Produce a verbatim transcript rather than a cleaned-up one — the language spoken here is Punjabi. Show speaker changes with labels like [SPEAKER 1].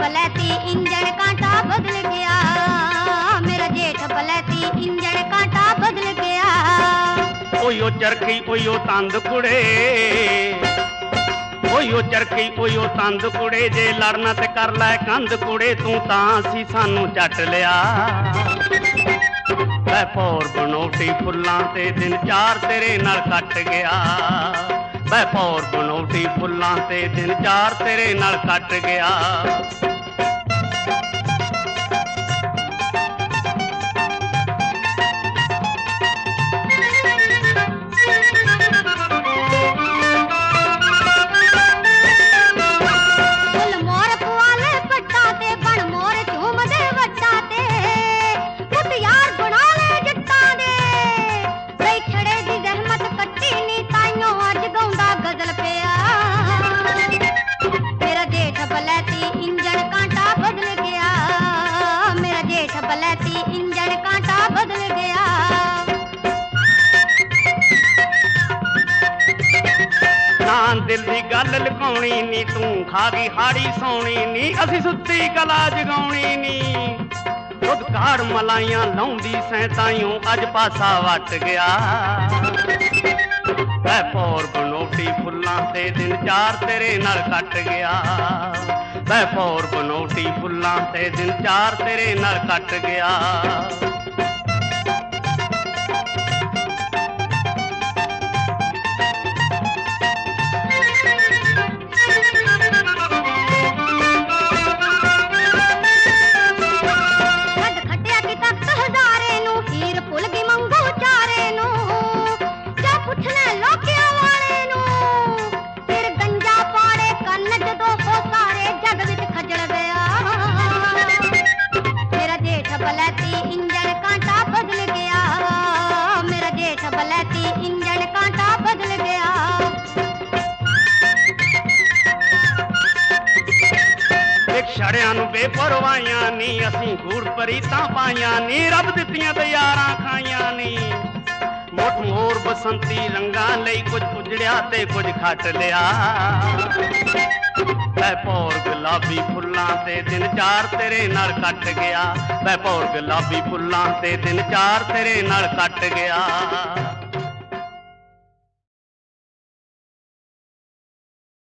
[SPEAKER 1] ਬਲੈਤੀ ਇੰਜਣ ਕਾਂਟਾ ਬਦਲ ਗਿਆ, ਮੇਰਾ ਜੇਠ ਬਲੈਤੀ ਇੰਜਣ ਕਾਂਟਾ ਬਦਲ ਗਿਆ।
[SPEAKER 2] ਓਯੋ ਚਰਖੀ ਓਯੋ ਤੰਦ ਕੁੜੇ, ਓਯੋ ਚਰਖੀ ਓਯੋ ਤੰਦ ਕੁੜੇ, ਜੇ ਲੜਨਾ ਤੇ ਕਰ ਲੈ ਕੰਧ ਕੁੜੇ, ਤੂੰ ਤਾਂ ਅਸੀਂ ਸਾਨੂੰ ਚੱਟ ਲਿਆ। ਮੈਂ ਭੌਰ ਬਣੋਟੀ ਫੁੱਲਾਂ ਤੇ ਦਿਨ ਚਾਰ ਤੇਰੇ ਨਾਲ ਕੱਟ ਗਿਆ, ਮੈਂ ਭੌਰ ਬਣੋਟੀ ਫੁੱਲਾਂ ਤੇ ਦਿਨ ਚਾਰ ਤੇਰੇ ਨਾਲ ਕੱਟ ਗਿਆ।
[SPEAKER 1] ਬਲੈਤੀ ਇੰਜਣ ਕਾਂਟਾ ਬਦਲ ਗਿਆ।
[SPEAKER 2] ਨਾ ਦਿਲ ਦੀ ਗੱਲ ਲੁਕਾਉਣੀ ਨੀ, ਤੂੰ ਖਾ ਗਈ ਹਾੜੀ ਸੌਣੀ ਨੀ, ਅਸੀਂ ਸੁੱਤੀ ਕਲਾ ਜਗਾਉਣੀ ਨੀ। ਦੁੱਧ ਕਾੜ ਮਲਾਈਆਂ ਲਾਉਂਦੀ ਸੈਂ ਤਾਈਓ ਅੱਜ ਪਾਸਾ ਵੱਟ ਗਿਆ। ਮੈਂ ਭੌਰ ਬਣੋਟੀ ਫੁੱਲਾਂ ਤੇ ਦਿਨ ਚਾਰ ਤੇਰੇ ਨਾਲ ਕੱਟ ਗਿਆ, ਮੈਂ ਭੌਰ ਬਣੋਟੀ ਫੁੱਲਾਂ ਤੇ ਦਿਨ ਚਾਰ ਤੇਰੇ ਨਾਲ ਕੱਟ ਗਿਆ।
[SPEAKER 1] ਬਲੈਤੀ ਇੰਜਣ ਕਾਂਟਾ ਬਦਲ ਗਿਆ, ਮੇਰਾ ਜੇਠ ਬਲੈਤੀ ਇੰਜਣ ਕਾਂਟਾ ਬਦਲ ਗਿਆ।
[SPEAKER 2] ਇੱਕ ਛੜਿਆਂ ਨੂੰ ਬੇਪਰਵਾਹੀਆਂ ਨੀ, ਅਸੀਂ ਗੂੜ ਪਰੀਤਾਂ ਪਾਈਆਂ ਨੀ, ਰੱਬ ਦਿੱਤੀਆਂ ਤੇ ਯਾਰਾਂ ਖਾਈਆਂ ਨੀ। ਮੋਠ ਮੋਰ ਬਸੰਤੀ ਰੰਗਾਂ ਲਈ ਕੁਝ ਉਜੜਿਆ ਤੇ ਕੁਝ ਖੱਟ ਲਿਆ। ਮੈਂ ਭੌਰ ਗੁਲਾਬੀ ਫੁੱਲਾਂ ਤੇ ਦਿਨ ਚਾਰ ਤੇਰੇ ਨਾਲ ਕੱਟ ਗਿਆ, ਮੈਂ ਭੌਰ ਗੁਲਾਬੀ ਫੁੱਲਾਂ ਤੇ ਦਿਨ ਚਾਰ ਤੇਰੇ ਨਾਲ ਕੱਟ ਗਿਆ।